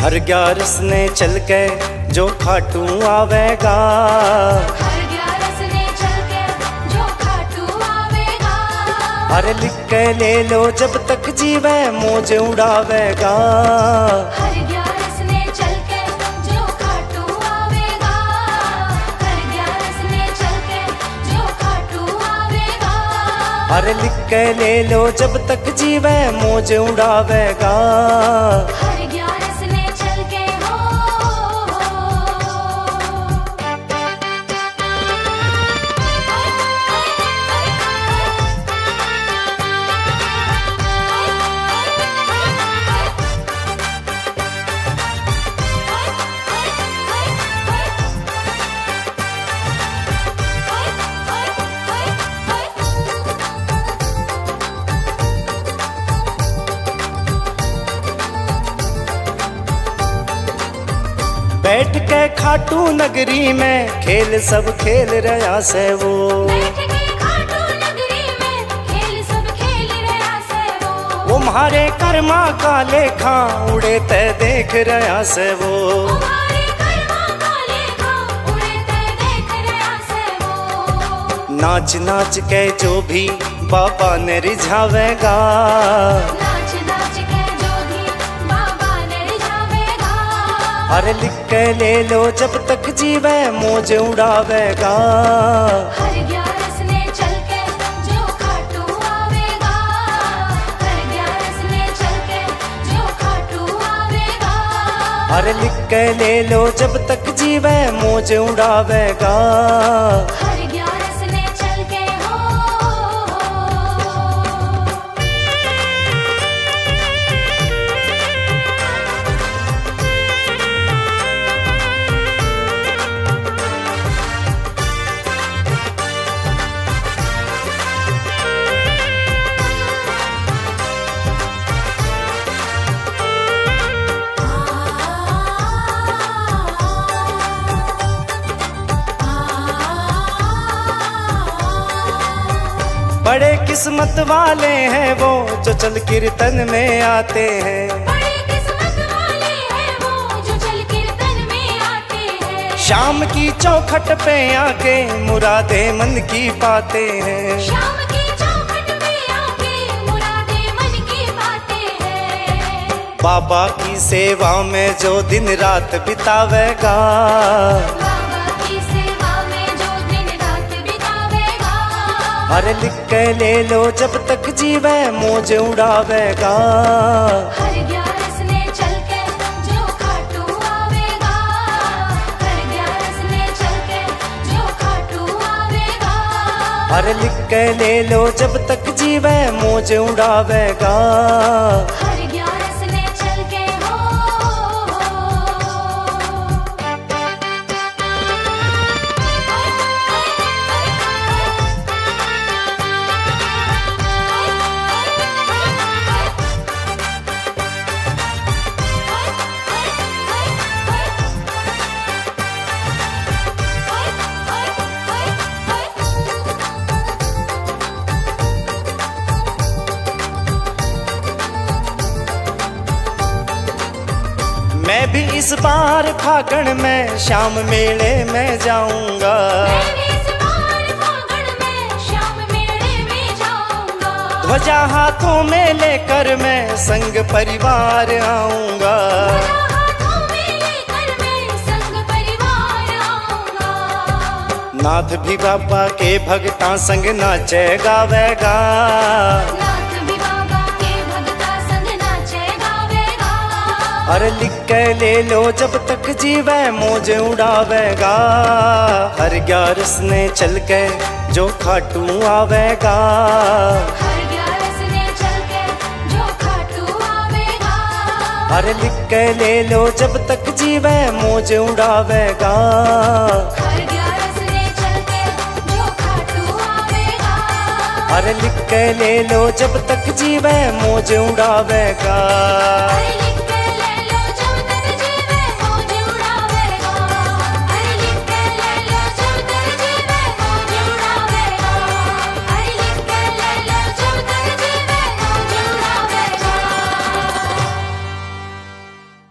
हर ग्यारस ने चल के जो खाटू आवेगा, हर ग्यारस ने चल के जो खाटू आवेगा। अरे लिख के ले लो जब तक जीवे मौज उड़ावेगा। हर ग्यारस ने चल के जो खाटू आवेगा, हर ग्यारस ने चल के जो खाटू आवेगा। अरे लिख के ले लो जब तक जीवे मौज उड़ावेगा। हर ग्यारस ने चल के हो। बैठ के खाटू नगरी में खेल सब खेल रहा से वो, बैठ के खाटू नगरी में खेल सब खेल रहा से वो म्हारे कर्मा का लेखा उड़े ते देख रहा से वो। हमारे कर्मा का लेखा उड़े ते देख रहा से वो। नाच नाच के जो भी बाबा ने रिझावेगा, नाच नाच के जो भी बाबा ने रिझावेगा। अरे लिख के ले लो जब तक जीवे मौज उड़ावेगा। हर ग्यारस ने चल के जो खाटू आवेगा, हर ग्यारस ने चल के जो खाटू आवेगा। अरे लिख के ले लो जब तक जीवे मौज उड़ावेगा। हर ग्यारस ने चल के हो। बड़े किस्मत वाले हैं वो जो चल कीर्तन में आते हैं, बड़े किस्मत वाले हैं वो जो चल कीर्तन में आते हैं। शाम की चौखट पे आके मुरादे मन की पाते हैं। शाम की चौखट पे आके मुरादे मन की पाते हैं। बाबा की सेवा में जो दिन रात बितावेगा, बाबा की सेवा में जो दिन रात बितावेगा। अरे लिख के ले लो जब तक जीवे मौज उड़ावेगा। हर ग्यारस ने चल के जो खाटू आवेगा, हर ग्यारस ने चल के जो खाटू आवेगा। अरे लिख के ले लो जब तक जीवे मौज उड़ावेगा। हर ग्यारस ने चल के हो। मैं भी इस बार फागण में शाम मेले में जाऊंगा। मैं भी इस बार फागण में शाम मेले में जाऊंगा। ध्वजा हाथों में लेकर मैं संग परिवार आऊंगा। ध्वजा हाथों में लेकर मैं संग परिवार आऊंगा। नाथ भी बाबा के भगता संग नाचे गावेगा। नाथ भी बाबा के भगता संग नाचे गावेगा। अरे लिख के ले लो जब तक जीवे मौज उड़ावेगा। हर ग्यारस ने चल के जो खाटू आवेगा। हर ग्यारस ने चल के जो खाटू आवेगा। अरे लिख के ले लो जब तक जीवे मौज उड़ावेगा। हर ग्यारस ने चल के जो खाटू आवेगा। अरे लिख के ले लो जब तक जीवे मौज उड़ावेगा। अरे